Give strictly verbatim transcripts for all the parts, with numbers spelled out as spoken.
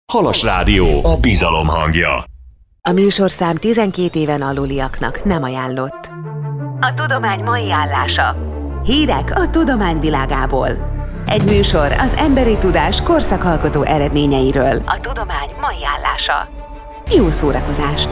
Halas Rádió, a bizalom hangja. A műsorszám tizenkét éven aluliaknak nem ajánlott. A tudomány mai állása. Hírek a tudomány világából. Egy műsor az emberi tudás korszakalkotó eredményeiről. A tudomány mai állása. Jó szórakozást!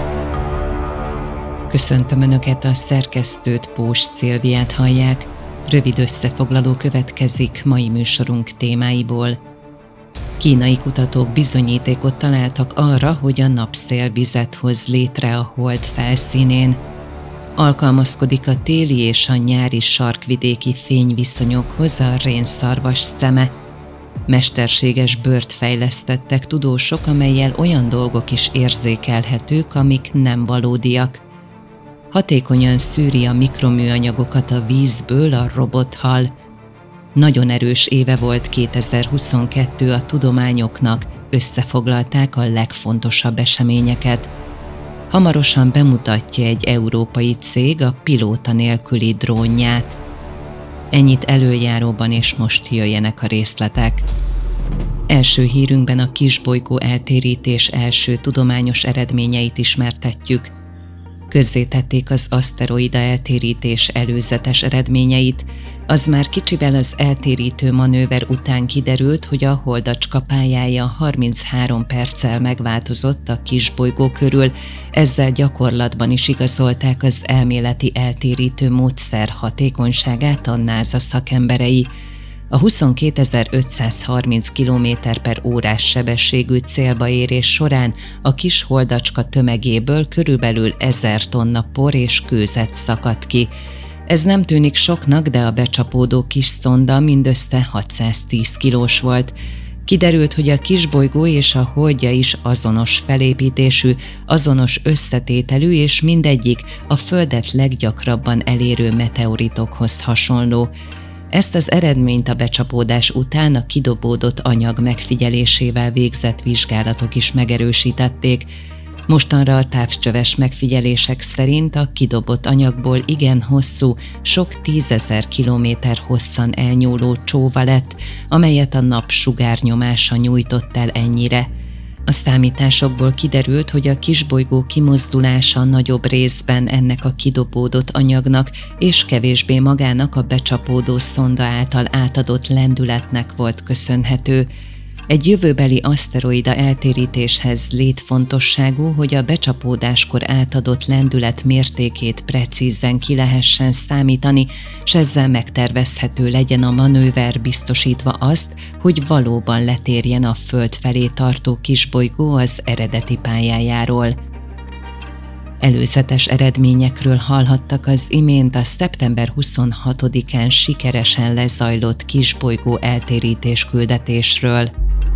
Köszöntöm Önöket, a szerkesztőt, Pós Szilviát hallják. Rövid összefoglaló következik mai műsorunk témáiból. Kínai kutatók bizonyítékot találtak arra, hogy a napszél vizet hoz létre a hold felszínén. Alkalmazkodik a téli és a nyári sarkvidéki fényviszonyokhoz a rénszarvas szeme. Mesterséges bőrt fejlesztettek tudósok, amellyel olyan dolgok is érzékelhetők, amik nem valódiak. Hatékonyan szűri a mikroműanyagokat a vízből a robothal. Nagyon erős éve volt kétezer-huszonkettő a tudományoknak, összefoglalták a legfontosabb eseményeket. Hamarosan bemutatja egy európai cég a pilóta nélküli drónját. Ennyit előjáróban, és most jöjjenek a részletek. Első hírünkben a kisbolygó eltérítés első tudományos eredményeit ismertetjük. Közzétették az aszteroida eltérítés előzetes eredményeit. Az már kicsivel az eltérítő manőver után kiderült, hogy a holdacska pályája harminchárom perccel megváltozott a kisbolygó körül, ezzel gyakorlatban is igazolták az elméleti eltérítő módszer hatékonyságát a NASA szakemberei. A huszonkétezer-ötszázharminc kilométer per órás sebességű célba érés során a kis holdacska tömegéből körülbelül ezer tonna por és kőzet szakadt ki. Ez nem tűnik soknak, de a becsapódó kis szonda mindössze hatszáztíz kilós volt. Kiderült, hogy a kisbolygó és a holdja is azonos felépítésű, azonos összetételű, és mindegyik a Földet leggyakrabban elérő meteoritokhoz hasonló. Ezt az eredményt a becsapódás után a kidobódott anyag megfigyelésével végzett vizsgálatok is megerősítették. Mostanra a távcsöves megfigyelések szerint a kidobott anyagból igen hosszú, sok tízezer kilométer hosszan elnyúló csóva lett, amelyet a nap sugárnyomása nyújtott el ennyire. A számításokból kiderült, hogy a kisbolygó kimozdulása nagyobb részben ennek a kidobódott anyagnak és kevésbé magának a becsapódó szonda által átadott lendületnek volt köszönhető. Egy jövőbeli aszteroida eltérítéshez létfontosságú, hogy a becsapódáskor átadott lendület mértékét precízen ki lehessen számítani, s ezzel megtervezhető legyen a manőver, biztosítva azt, hogy valóban letérjen a Föld felé tartó kisbolygó az eredeti pályájáról. Előzetes eredményekről hallhattak az imént a szeptember huszonhatodikán sikeresen lezajlott kisbolygó eltérítés küldetésről.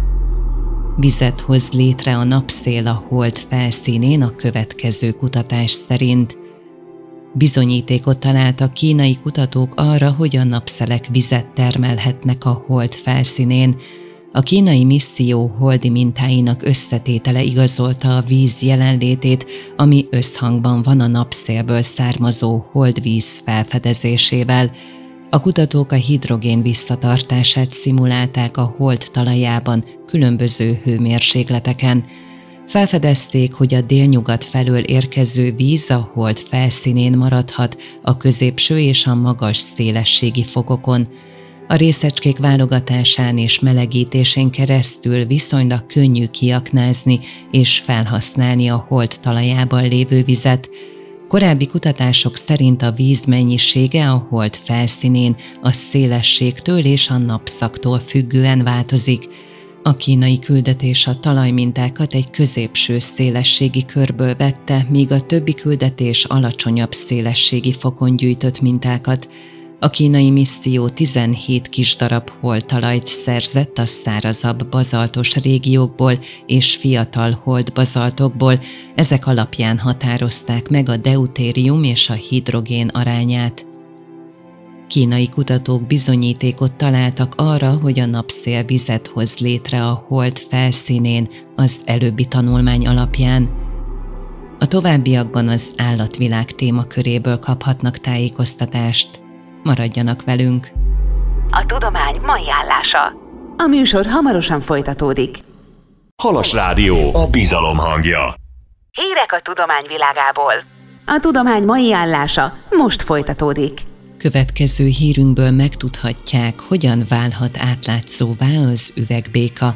Vizet hoz létre a napszél a hold felszínén a következő kutatás szerint. Bizonyítékot találtak kínai kutatók arra, hogy a napszelek vizet termelhetnek a hold felszínén. A kínai misszió holdi mintáinak összetétele igazolta a víz jelenlétét, ami összhangban van a napszélből származó holdvíz felfedezésével. A kutatók a hidrogén visszatartását szimulálták a hold talajában különböző hőmérsékleteken. Felfedezték, hogy a délnyugat felől érkező víz a hold felszínén maradhat a középső és a magas szélességi fokokon. A részecskék válogatásán és melegítésén keresztül viszonylag könnyű kiaknázni és felhasználni a hold talajában lévő vizet. Korábbi kutatások szerint a víz mennyisége a hold felszínén a szélességtől és a napszaktól függően változik. A kínai küldetés a talajmintákat egy középső szélességi körből vette, míg a többi küldetés alacsonyabb szélességi fokon gyűjtött mintákat. A kínai misszió tizenhét kis darab holdtalajt szerzett a szárazabb bazaltos régiókból és fiatal holdbazaltokból, ezek alapján határozták meg a deutérium és a hidrogén arányát. Kínai kutatók bizonyítékot találtak arra, hogy a napszél vizet hoz létre a hold felszínén az előbbi tanulmány alapján. A továbbiakban az állatvilág témaköréből kaphatnak tájékoztatást. Maradjanak velünk! A tudomány mai állása. A műsor hamarosan folytatódik. Halas Rádió, a bizalom hangja. Hírek a tudomány világából. A tudomány mai állása most folytatódik. Következő hírünkből megtudhatják, hogyan válhat átlátszóvá az üvegbéka.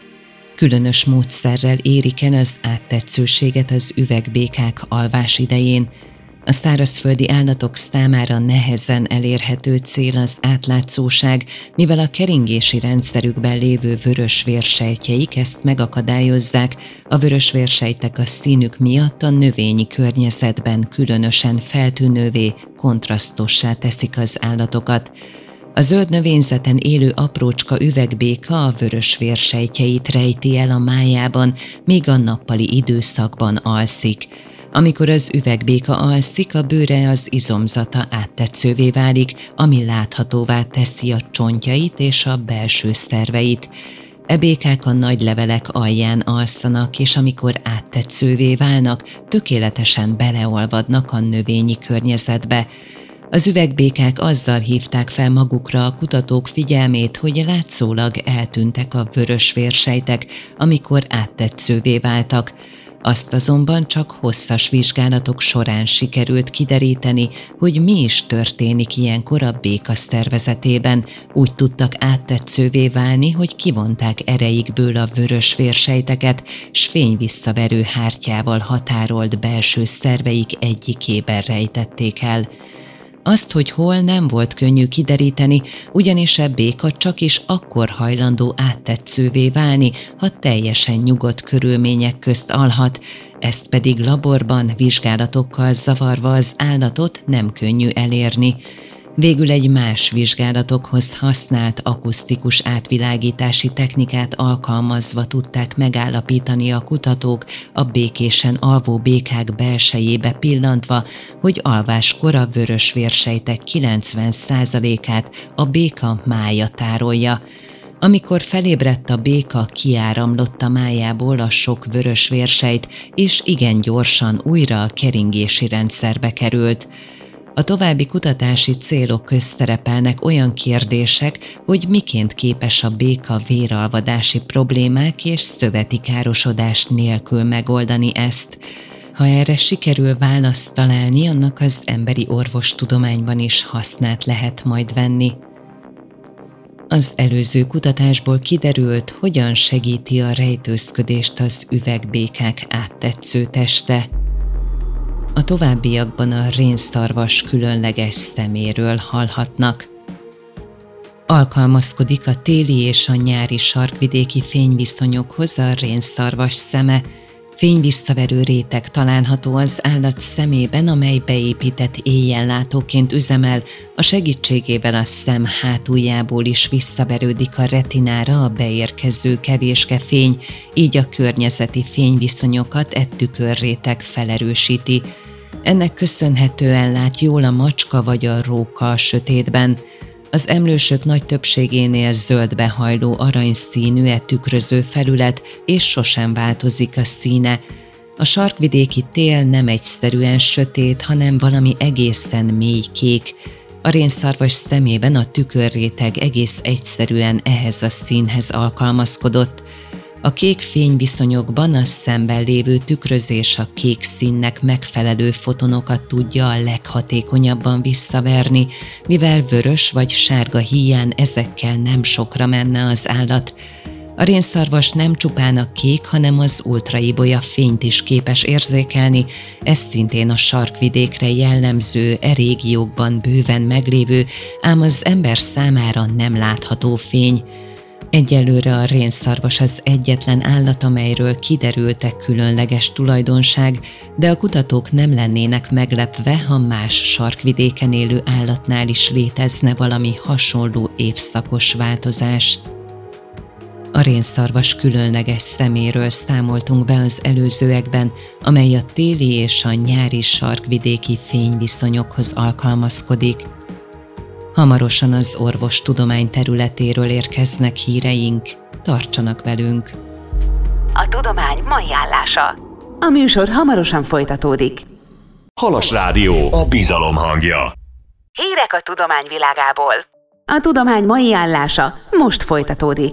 Különös módszerrel érik el az áttetszőséget az üvegbékák alvás idején. A szárazföldi állatok számára nehezen elérhető cél az átlátszóság, mivel a keringési rendszerükben lévő vörös vérsejtjeik ezt megakadályozzák, a vörös vérsejtek a színük miatt a növényi környezetben különösen feltűnővé, kontrasztossá teszik az állatokat. A zöld növényzeten élő aprócska üvegbéka a vörös vérsejtjeit rejti el a májában, míg a nappali időszakban alszik. Amikor az üvegbéka alszik, a bőre az izomzata áttetszővé válik, ami láthatóvá teszi a csontjait és a belső szerveit. E békák a nagy levelek alján alszanak, és amikor áttetszővé válnak, tökéletesen beleolvadnak a növényi környezetbe. Az üvegbékák azzal hívták fel magukra a kutatók figyelmét, hogy látszólag eltűntek a vörös vérsejtek, amikor áttetszővé váltak. Azt azonban csak hosszas vizsgálatok során sikerült kideríteni, hogy mi is történik ilyenkor a béka szervezetében. Úgy tudtak áttetszővé válni, hogy kivonták ereikből a vörös vérsejteket, s fényvisszaverő hártyával határolt belső szerveik egyikében rejtették el. Azt, hogy hol, nem volt könnyű kideríteni, ugyanis a béka csak is akkor hajlandó áttetszővé válni, ha teljesen nyugodt körülmények közt alhat, ezt pedig laborban, vizsgálatokkal zavarva az állatot nem könnyű elérni. Végül egy más vizsgálatokhoz használt akusztikus átvilágítási technikát alkalmazva tudták megállapítani a kutatók a békésen alvó békák belsejébe pillantva, hogy alváskor a vörös vérsejtek kilencven százalékát a béka mája tárolja. Amikor felébredt a béka, kiáramlott a májából a sok vörös vérsejt, és igen gyorsan újra a keringési rendszerbe került. A további kutatási célok közt szerepelnek olyan kérdések, hogy miként képes a béka véralvadási problémák és szöveti károsodás nélkül megoldani ezt. Ha erre sikerül választ találni, annak az emberi orvostudományban is hasznát lehet majd venni. Az előző kutatásból kiderült, hogyan segíti a rejtőzködést az üvegbékák áttetsző teste. A továbbiakban a rénszarvas különleges szeméről hallhatnak. Alkalmazkodik a téli és a nyári sarkvidéki fényviszonyokhoz a rénszarvas szeme. Fényvisszaverő réteg található az állat szemében, amely beépített éjjellátóként üzemel, a segítségével a szem hátuljából is visszaverődik a retinára a beérkező kevéske fény, így a környezeti fényviszonyokat e tükörréteg felerősíti. Ennek köszönhetően lát jól a macska vagy a róka a sötétben. Az emlősök nagy többségénél zöldbe hajló aranyszínű e tükröző felület, és sosem változik a színe. A sarkvidéki tél nem egyszerűen sötét, hanem valami egészen mély kék. A rénszarvas szemében a tükörréteg egész egyszerűen ehhez a színhez alkalmazkodott. A kék fényviszonyokban a szemben lévő tükrözés a kék színnek megfelelő fotonokat tudja a leghatékonyabban visszaverni, mivel vörös vagy sárga híján ezekkel nem sokra menne az állat. A rénszarvas nem csupán a kék, hanem az ultraibolya fényt is képes érzékelni, ez szintén a sarkvidékre jellemző, e régiókban bőven meglévő, ám az ember számára nem látható fény. Egyelőre a rénszarvas az egyetlen állat, amelyről kiderültek különleges tulajdonság, de a kutatók nem lennének meglepve, ha más sarkvidéken élő állatnál is létezne valami hasonló évszakos változás. A rénszarvas különleges szeméről számoltunk be az előzőekben, amely a téli és a nyári sarkvidéki fényviszonyokhoz alkalmazkodik. Hamarosan az orvostudomány területéről érkeznek híreink, tartsanak velünk! A tudomány mai állása. A műsor hamarosan folytatódik. Halas Rádió, a bizalom hangja. Hírek a tudomány világából. A tudomány mai állása most folytatódik.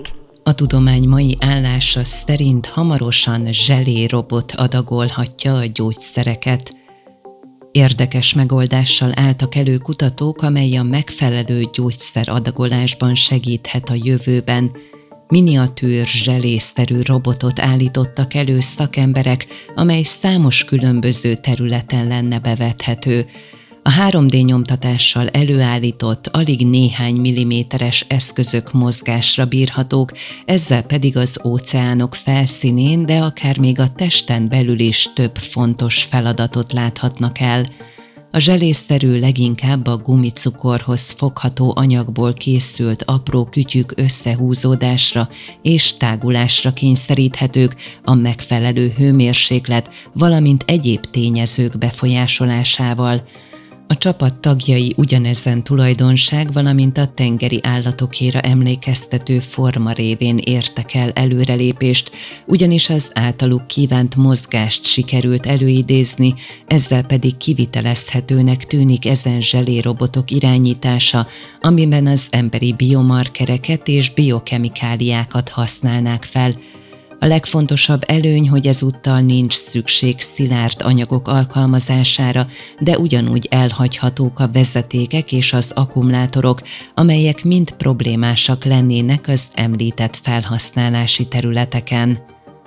A tudomány mai állása szerint hamarosan zselérobot adagolhatja a gyógyszereket. Érdekes megoldással álltak elő kutatók, amely a megfelelő gyógyszer adagolásban segíthet a jövőben. Miniatűr zselészerű robotot állítottak elő szakemberek, amely számos különböző területen lenne bevethető. A három dé nyomtatással előállított, alig néhány milliméteres eszközök mozgásra bírhatók, ezzel pedig az óceánok felszínén, de akár még a testen belül is több fontos feladatot láthatnak el. A zselészerű leginkább a gumicukorhoz fogható anyagból készült apró kütyük összehúzódásra és tágulásra kényszeríthetők a megfelelő hőmérséklet, valamint egyéb tényezők befolyásolásával. A csapat tagjai ugyanezen tulajdonság, valamint a tengeri állatokéra emlékeztető forma révén értek el előrelépést, ugyanis az általuk kívánt mozgást sikerült előidézni, ezzel pedig kivitelezhetőnek tűnik ezen zselérobotok irányítása, amiben az emberi biomarkereket és biokemikáliákat használnák fel. A legfontosabb előny, hogy ezúttal nincs szükség szilárd anyagok alkalmazására, de ugyanúgy elhagyhatók a vezetékek és az akkumulátorok, amelyek mind problémásak lennének az említett felhasználási területeken.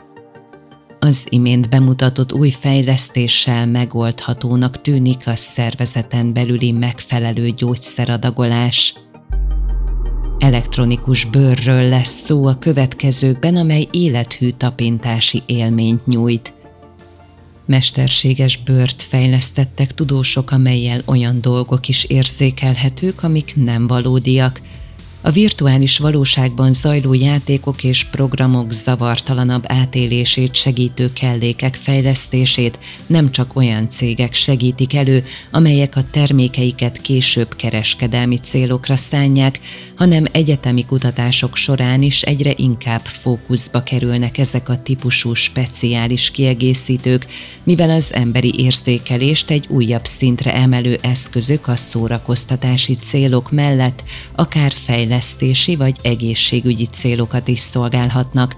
Az imént bemutatott új fejlesztéssel megoldhatónak tűnik a szervezeten belüli megfelelő gyógyszeradagolás. Elektronikus bőrről lesz szó a következőkben, amely élethű tapintási élményt nyújt. Mesterséges bőrt fejlesztettek tudósok, amellyel olyan dolgok is érzékelhetők, amik nem valódiak. A virtuális valóságban zajló játékok és programok zavartalanabb átélését segítő kellékek fejlesztését nem csak olyan cégek segítik elő, amelyek a termékeiket később kereskedelmi célokra szánják, hanem egyetemi kutatások során is egyre inkább fókuszba kerülnek ezek a típusú speciális kiegészítők, mivel az emberi érzékelést egy újabb szintre emelő eszközök a szórakoztatási célok mellett akár fejlesztési vagy egészségügyi célokat is szolgálhatnak.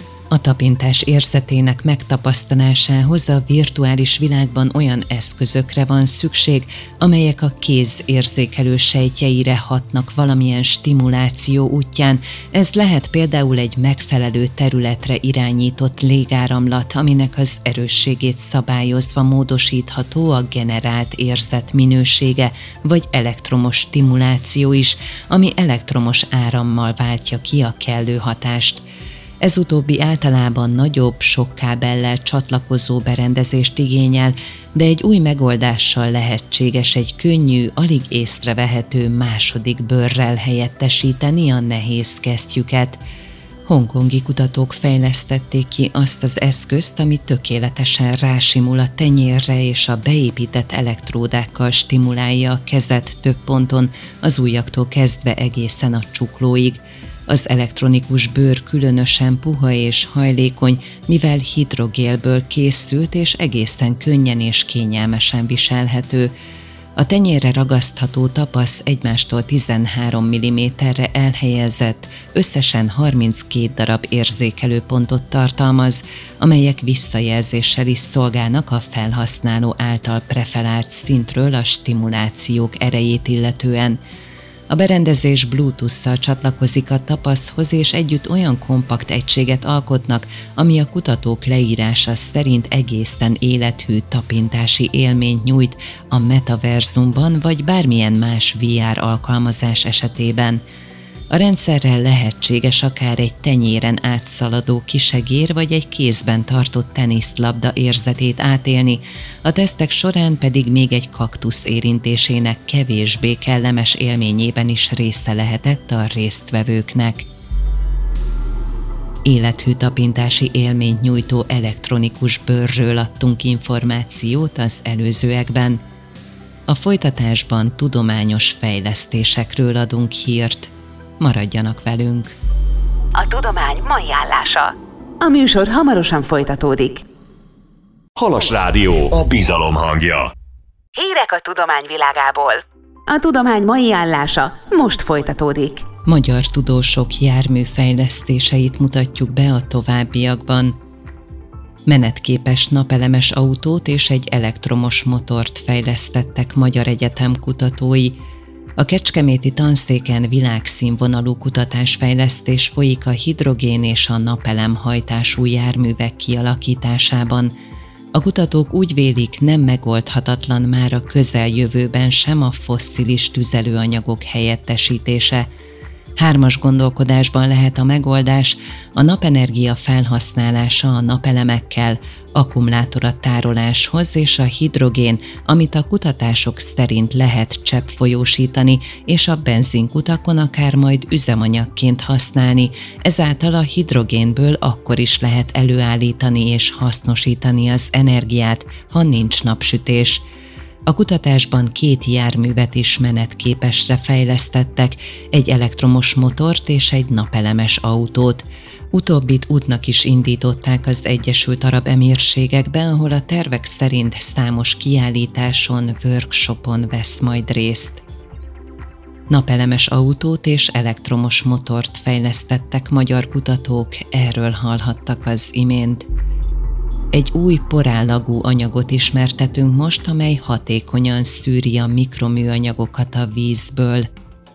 A tapintás érzetének megtapasztalásához a virtuális világban olyan eszközökre van szükség, amelyek a kéz érzékelő sejtjeire hatnak valamilyen stimuláció útján. Ez lehet például egy megfelelő területre irányított légáramlat, aminek az erősségét szabályozva módosítható a generált érzet minősége, vagy elektromos stimuláció is, ami elektromos árammal váltja ki a kellő hatást. Ez utóbbi általában nagyobb, sok kábellel csatlakozó berendezést igényel, de egy új megoldással lehetséges egy könnyű, alig észrevehető második bőrrel helyettesíteni a nehéz kesztyüket. Hongkongi kutatók fejlesztették ki azt az eszközt, ami tökéletesen rásimul a tenyérre és a beépített elektródákkal stimulálja a kezet több ponton, az ujjaktól kezdve egészen a csuklóig. Az elektronikus bőr különösen puha és hajlékony, mivel hidrogélből készült és egészen könnyen és kényelmesen viselhető. A tenyérre ragasztható tapasz egymástól tizenhárom milliméterre elhelyezett, összesen harminckét darab érzékelőpontot tartalmaz, amelyek visszajelzéssel is szolgálnak a felhasználó által preferált szintről a stimulációk erejét illetően. A berendezés Bluetooth-szal csatlakozik a tapaszhoz, és együtt olyan kompakt egységet alkotnak, ami a kutatók leírása szerint egészen élethű tapintási élményt nyújt a metaverzumban vagy bármilyen más vé er alkalmazás esetében. A rendszerrel lehetséges akár egy tenyéren átszaladó kisegér vagy egy kézben tartott teniszlabda érzetét átélni, a tesztek során pedig még egy kaktusz érintésének kevésbé kellemes élményében is része lehetett a résztvevőknek. Élethű tapintási élményt nyújtó elektronikus bőrről adtunk információt az előzőekben. A folytatásban tudományos fejlesztésekről adunk hírt. Maradjanak velünk! A tudomány mai állása. A műsor hamarosan folytatódik. Halas Rádió, a bizalom hangja. Hírek a tudomány világából. A tudomány mai állása most folytatódik. Magyar tudósok járműfejlesztéseit mutatjuk be a továbbiakban. Menetképes napelemes autót és egy elektromos motort fejlesztettek magyar egyetem kutatói. A kecskeméti tanszéken világszínvonalú kutatásfejlesztés folyik a hidrogén és a napelem hajtású járművek kialakításában. A kutatók úgy vélik, nem megoldhatatlan már a közeljövőben sem a fosszilis tüzelőanyagok helyettesítése. Hármas gondolkodásban lehet a megoldás, a napenergia felhasználása a napelemekkel, akkumulátor a tároláshoz és a hidrogén, amit a kutatások szerint lehet cseppfolyósítani, és a benzinkutakon akár majd üzemanyagként használni, ezáltal a hidrogénből akkor is lehet előállítani és hasznosítani az energiát, ha nincs napsütés. A kutatásban két járművet is menetképesre fejlesztettek, egy elektromos motort és egy napelemes autót. Utóbbit útnak is indították az Egyesült Arab Emírségekben, ahol a tervek szerint számos kiállításon, workshopon vesz majd részt. Napelemes autót és elektromos motort fejlesztettek magyar kutatók, erről hallhattak az imént. Egy új porállagú anyagot ismertetünk most, amely hatékonyan szűri a mikroműanyagokat a vízből.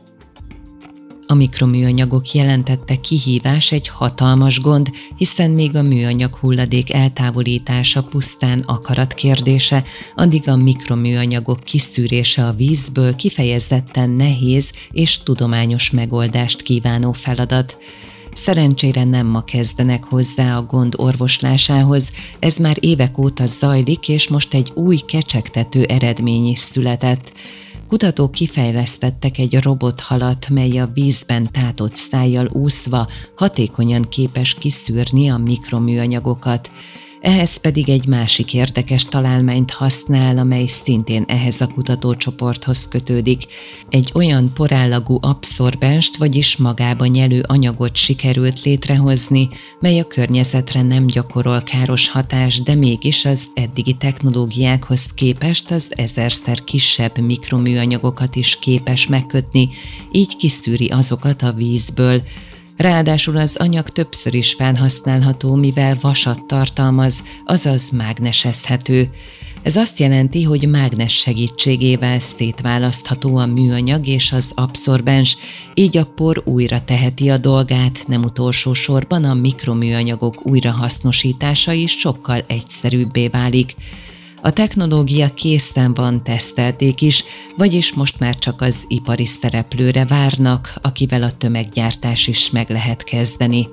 A mikroműanyagok jelentette kihívás egy hatalmas gond, hiszen még a műanyag hulladék eltávolítása pusztán akarat kérdése, addig a mikroműanyagok kiszűrése a vízből kifejezetten nehéz és tudományos megoldást kívánó feladat. Szerencsére nem ma kezdenek hozzá a gond orvoslásához, ez már évek óta zajlik, és most egy új kecsegtető eredmény is született. Kutatók kifejlesztettek egy robothalat, mely a vízben tátott szájjal úszva hatékonyan képes kiszűrni a mikroműanyagokat. Ehhez pedig egy másik érdekes találmányt használ, amely szintén ehhez a kutatócsoporthoz kötődik. Egy olyan porállagú abszorbenst, vagyis magába nyelő anyagot sikerült létrehozni, mely a környezetre nem gyakorol káros hatást, de mégis az eddigi technológiákhoz képest az ezerszer kisebb mikroműanyagokat is képes megkötni, így kiszűri azokat a vízből. Ráadásul az anyag többször is felhasználható, mivel vasat tartalmaz, azaz mágnesezhető. Ez azt jelenti, hogy mágnes segítségével szétválasztható a műanyag és az abszorbens, így a por újra teheti a dolgát, nem utolsó sorban a mikroműanyagok újrahasznosítása is sokkal egyszerűbbé válik. A technológia készen van, tesztelték is, vagyis most már csak az ipari szereplőre várnak, akivel a tömeggyártás is meg lehet kezdeni.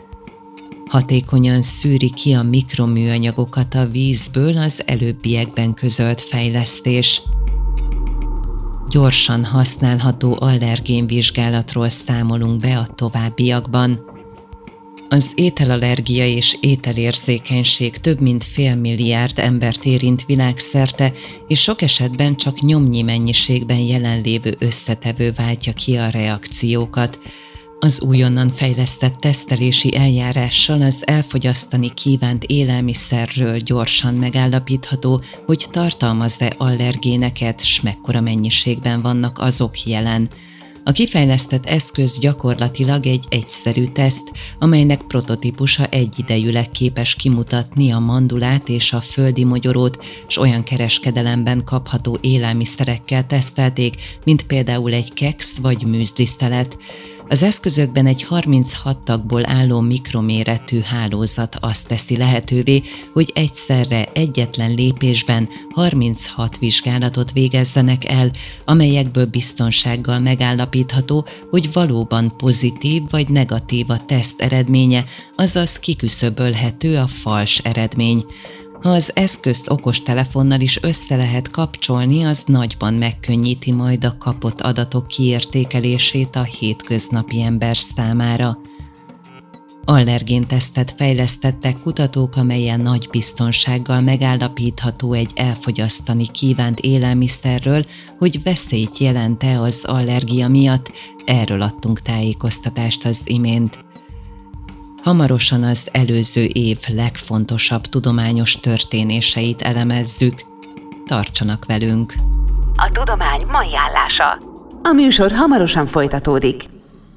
Hatékonyan szűri ki a mikroműanyagokat a vízből az előbbiekben közölt fejlesztés. Gyorsan használható allergénvizsgálatról számolunk be a továbbiakban. Az ételallergia és ételérzékenység több mint fél milliárd embert érint világszerte, és sok esetben csak nyomnyi mennyiségben jelenlévő összetevő váltja ki a reakciókat. Az újonnan fejlesztett tesztelési eljárással az elfogyasztani kívánt élelmiszerről gyorsan megállapítható, hogy tartalmaz-e allergéneket, s mekkora mennyiségben vannak azok jelen. A kifejlesztett eszköz gyakorlatilag egy egyszerű teszt, amelynek prototípusa egyidejűleg képes kimutatni a mandulát és a földi mogyorót, s olyan kereskedelemben kapható élelmiszerekkel tesztelték, mint például egy keksz vagy műzliszelet. Az eszközökben egy harminchat tagból álló mikroméretű hálózat azt teszi lehetővé, hogy egyszerre egyetlen lépésben harminchat vizsgálatot végezzenek el, amelyekből biztonsággal megállapítható, hogy valóban pozitív vagy negatív a teszt eredménye, azaz kiküszöbölhető a fals eredmény. Ha az eszközt okostelefonnal is össze lehet kapcsolni, az nagyban megkönnyíti majd a kapott adatok kiértékelését a hétköznapi ember számára. Allergéntesztet fejlesztettek kutatók, amelyen nagy biztonsággal megállapítható egy elfogyasztani kívánt élelmiszerről, hogy veszélyt jelent-e az allergia miatt, erről adtunk tájékoztatást az imént. Hamarosan az előző év legfontosabb tudományos történéseit elemezzük. Tartsanak velünk! A tudomány mai állása. A műsor hamarosan folytatódik.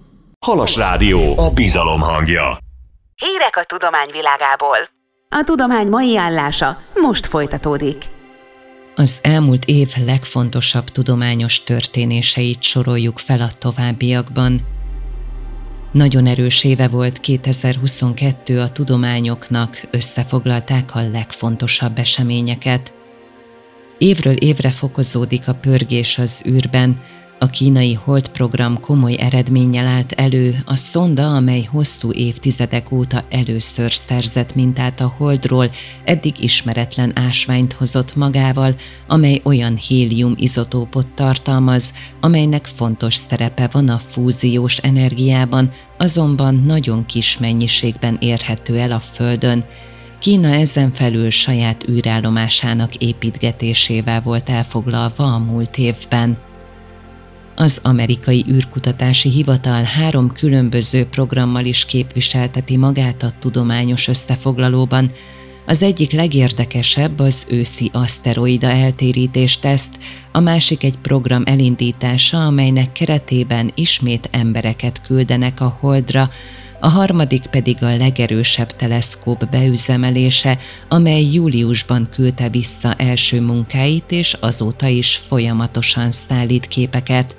Halas Rádió, a bizalom hangja. Hírek a tudomány világából. A tudomány mai állása most folytatódik. Az elmúlt év legfontosabb tudományos történéseit soroljuk fel a továbbiakban. Nagyon erős éve volt kétezer-huszonkettő a tudományoknak, összefoglalták a legfontosabb eseményeket. Évről évre fokozódik a pörgés az űrben, a kínai Hold program komoly eredménnyel állt elő, a szonda, amely hosszú évtizedek óta először szerzett mintát a Holdról, eddig ismeretlen ásványt hozott magával, amely olyan hélium izotópot tartalmaz, amelynek fontos szerepe van a fúziós energiában, azonban nagyon kis mennyiségben érhető el a Földön. Kína ezen felül saját űrállomásának építgetésével volt elfoglalva a múlt évben. Az Amerikai űrkutatási hivatal három különböző programmal is képviselteti magát a tudományos összefoglalóban. Az egyik legérdekesebb az őszi aszteroida eltérítés teszt, a másik egy program elindítása, amelynek keretében ismét embereket küldenek a Holdra, a harmadik pedig a legerősebb teleszkóp beüzemelése, amely júliusban küldte vissza első munkáit, és azóta is folyamatosan szállít képeket.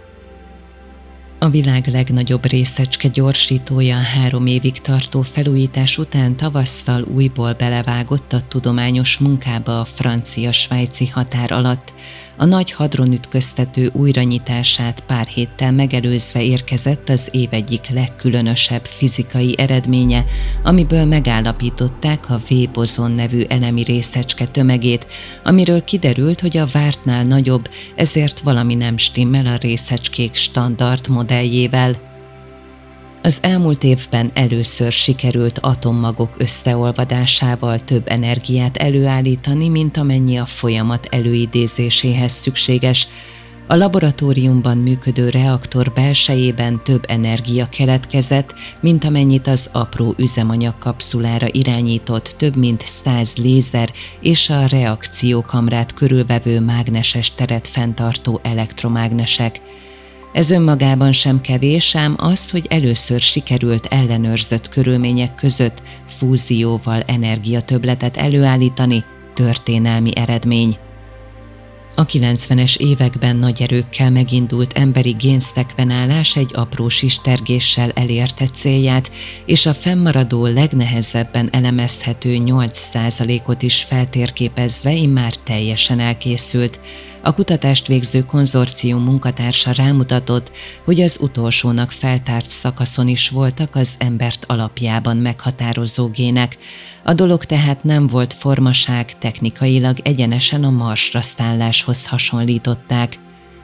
A világ legnagyobb részecske gyorsítója három évig tartó felújítás után tavasszal újból belevágott a tudományos munkába a francia-svájci határ alatt. A nagy hadronütköztető újranyitását pár héttel megelőzve érkezett az év egyik legkülönösebb fizikai eredménye, amiből megállapították a V-bozon nevű elemi részecske tömegét, amiről kiderült, hogy a vártnál nagyobb, ezért valami nem stimmel a részecskék standard modelljével. Az elmúlt évben először sikerült atommagok összeolvadásával több energiát előállítani, mint amennyi a folyamat előidézéséhez szükséges. A laboratóriumban működő reaktor belsejében több energia keletkezett, mint amennyit az apró üzemanyag kapszulára irányított több mint száz lézer és a reakciókamrát körülvevő mágneses teret fenntartó elektromágnesek. Ez önmagában sem kevés, ám az, hogy először sikerült ellenőrzött körülmények között fúzióval energiatöbbletet előállítani, történelmi eredmény. A kilencvenes években nagy erőkkel megindult emberi génszekvenálás egy apró sistergéssel elérte célját, és a fennmaradó legnehezebben elemezhető nyolc százalékot is feltérképezve immár teljesen elkészült. A kutatást végző konzorcium munkatársa rámutatott, hogy az utolsónak feltárt szakaszon is voltak az embert alapjában meghatározó gének. A dolog tehát nem volt formaság, technikailag egyenesen a Marsra szálláshoz hasonlították.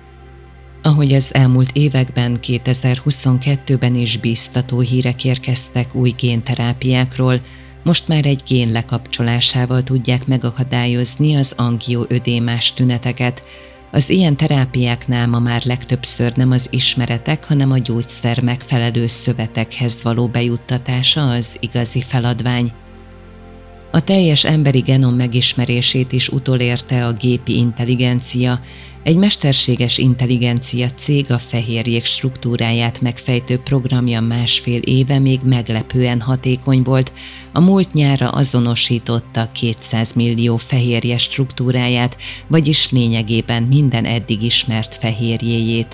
Ahogy az elmúlt években, kétezer-huszonkettőben is bíztató hírek érkeztek új génterápiákról, most már egy gén lekapcsolásával tudják megakadályozni az angioödémás tüneteket. Az ilyen terápiáknál ma már legtöbbször nem az ismeretek, hanem a gyógyszer megfelelő szövetekhez való bejuttatása az igazi feladvány. A teljes emberi genom megismerését is utolérte a gépi intelligencia. Egy mesterséges intelligencia cég a fehérjék struktúráját megfejtő programja másfél éve még meglepően hatékony volt. A múlt nyárra azonosította kétszáz millió fehérje struktúráját, vagyis lényegében minden eddig ismert fehérjéjét.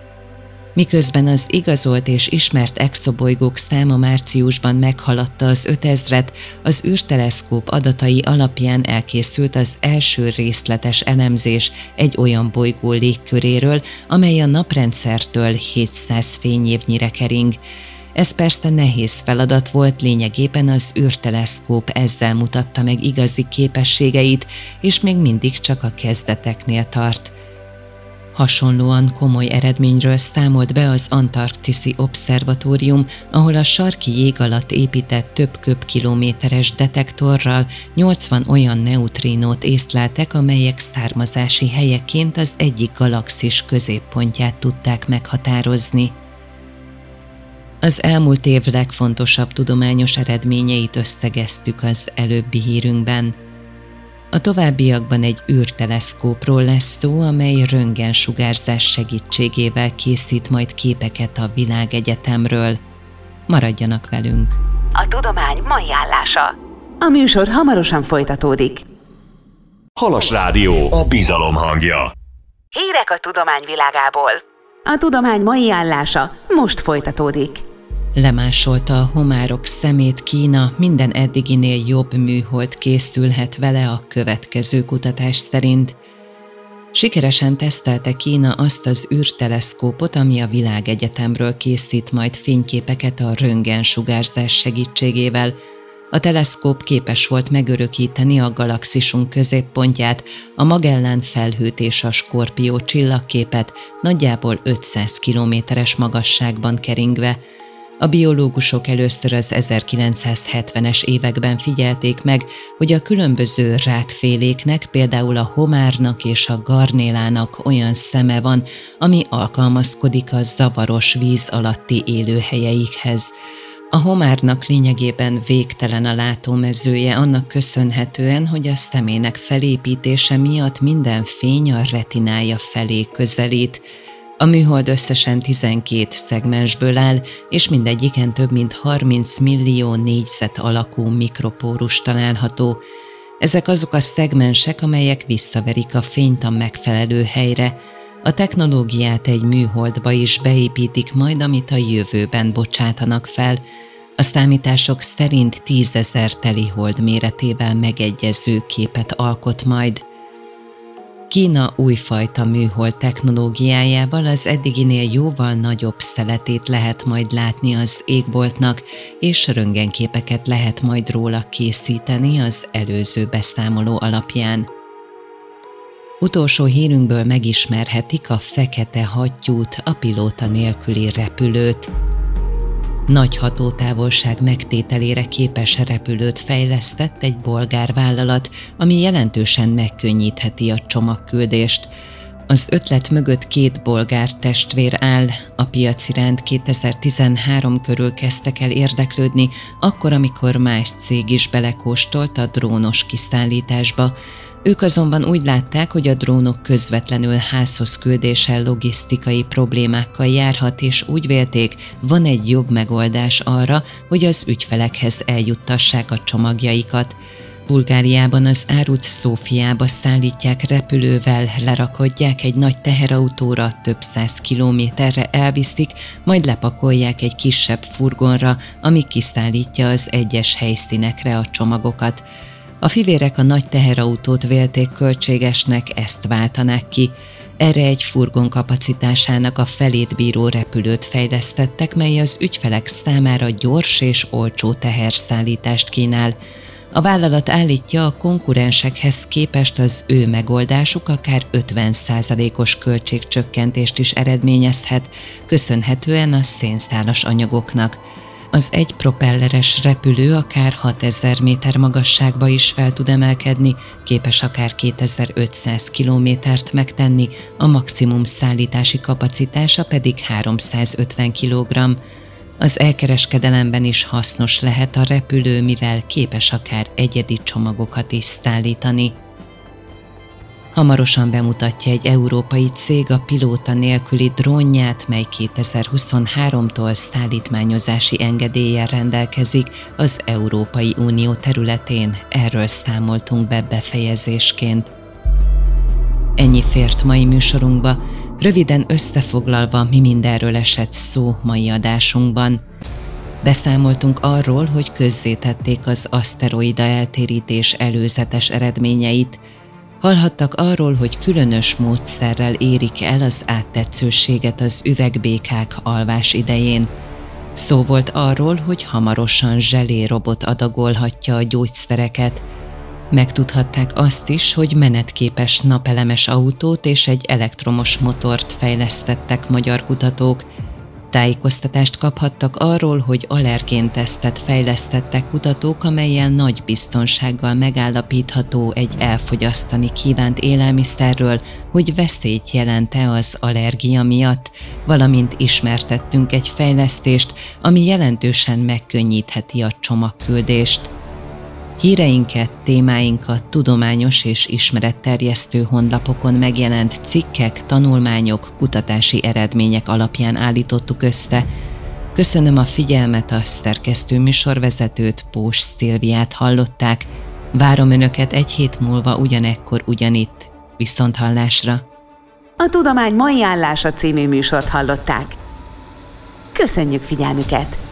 Miközben az igazolt és ismert exobolygók száma márciusban meghaladta az ötezret, az űrteleszkóp adatai alapján elkészült az első részletes elemzés egy olyan bolygó légköréről, amely a naprendszertől hétszáz fényévnyire kering. Ez persze nehéz feladat volt, lényegében az űrteleszkóp ezzel mutatta meg igazi képességeit, és még mindig csak a kezdeteknél tart. Hasonlóan komoly eredményről számolt be az Antarktiszi Obszervatórium, ahol a sarki jég alatt épített több köbkilométeres detektorral nyolcvan olyan neutrínót észleltek, amelyek származási helyeként az egyik galaxis középpontját tudták meghatározni. Az elmúlt év legfontosabb tudományos eredményeit összegeztük az előbbi hírünkben. A továbbiakban egy űrteleszkópról lesz szó, amely röntgensugárzás segítségével készít majd képeket a világegyetemről. Maradjanak velünk! A tudomány mai állása. A műsor hamarosan folytatódik. Halas Rádió, a bizalom hangja. Hírek a tudomány világából. A tudomány mai állása most folytatódik. Lemásolta a homárok szemét Kína, minden eddiginél jobb műhold készülhet vele a következő kutatás szerint. Sikeresen tesztelte Kína azt az űrteleszkópot, ami a világegyetemről készít majd fényképeket a röntgensugárzás segítségével. A teleszkóp képes volt megörökíteni a galaxisunk középpontját, a Magellán felhőt és a Skorpió csillagképet nagyjából ötszáz kilométeres magasságban keringve. A biológusok először az ezerkilencszázhetvenes években figyelték meg, hogy a különböző rákféléknek, például a homárnak és a garnélának olyan szeme van, ami alkalmazkodik a zavaros víz alatti élőhelyeikhez. A homárnak lényegében végtelen a látómezője, annak köszönhetően, hogy a szemének felépítése miatt minden fény a retinája felé közelít. A műhold összesen tizenkét szegmensből áll, és mindegyiken több mint harminc millió négyzet alakú mikropórus található. Ezek azok a szegmensek, amelyek visszaverik a fényt a megfelelő helyre. A technológiát egy műholdba is beépítik majd, amit a jövőben bocsátanak fel. A számítások szerint tízezer telihold méretével megegyező képet alkot majd. Kína újfajta műhold technológiájával az eddiginél jóval nagyobb szeletét lehet majd látni az égboltnak, és röntgenképeket lehet majd róla készíteni az előző beszámoló alapján. Utolsó hírünkből megismerhetik a fekete hattyút, a pilóta nélküli repülőt. Nagy hatótávolság megtételére képes repülőt fejlesztett egy bolgár vállalat, ami jelentősen megkönnyítheti a csomagküldést. Az ötlet mögött két bolgár testvér áll, a piac iránt kétezer-tizenhárom körül kezdtek el érdeklődni, akkor, amikor más cég is belekóstolt a drónos kiszállításba. Ők azonban úgy látták, hogy a drónok közvetlenül házhoz küldéssel logisztikai problémákkal járhat, és úgy vélték, van egy jobb megoldás arra, hogy az ügyfelekhez eljuttassák a csomagjaikat. Bulgáriában az árut Szófiába szállítják repülővel, lerakodják egy nagy teherautóra, több száz kilométerre elviszik, majd lepakolják egy kisebb furgonra, ami kiszállítja az egyes helyszínekre a csomagokat. A fivérek a nagy teherautót vélték költségesnek, ezt váltanák ki. Erre egy furgon kapacitásának a felét bíró repülőt fejlesztettek, mely az ügyfelek számára gyors és olcsó teherszállítást kínál. A vállalat állítja, a konkurensekhez képest az ő megoldásuk akár ötven százalékos költségcsökkentést is eredményezhet, köszönhetően a szénszálas anyagoknak. Az egy propelleres repülő akár hatezer méter magasságba is fel tud emelkedni, képes akár kétezer-ötszáz kilométert megtenni, a maximum szállítási kapacitása pedig háromszázötven kilogramm. Az elkereskedelemben is hasznos lehet a repülő, mivel képes akár egyedi csomagokat is szállítani. Hamarosan bemutatja egy európai cég a pilóta nélküli drónját, mely kétezer-huszonháromtól szállítmányozási engedéllyel rendelkezik az Európai Unió területén. Erről számoltunk be befejezésként. Ennyi fért mai műsorunkba, röviden összefoglalva, mi mindenről esett szó mai adásunkban. Beszámoltunk arról, hogy közzétették az aszteroida eltérítés előzetes eredményeit. Hallhattak arról, hogy különös módszerrel érik el az áttetszőséget az üvegbékák alvás idején. Szó volt arról, hogy hamarosan zselérobot adagolhatja a gyógyszereket. Megtudhatták azt is, hogy menetképes napelemes autót és egy elektromos motort fejlesztettek magyar kutatók. Tájékoztatást kaphattak arról, hogy allergéntesztet fejlesztettek kutatók, amellyel nagy biztonsággal megállapítható egy elfogyasztani kívánt élelmiszerről, hogy veszélyt jelent-e az allergia miatt, valamint ismertettünk egy fejlesztést, ami jelentősen megkönnyítheti a csomagküldést. Híreinket, témáinkat tudományos és ismeretterjesztő honlapokon megjelent cikkek, tanulmányok, kutatási eredmények alapján állítottuk össze. Köszönöm a figyelmet, a szerkesztő műsorvezetőt, Pós Szilviát hallották. Várom Önöket egy hét múlva ugyanekkor ugyanitt. Viszonthallásra! A Tudomány mai állása című műsort hallották. Köszönjük figyelmüket!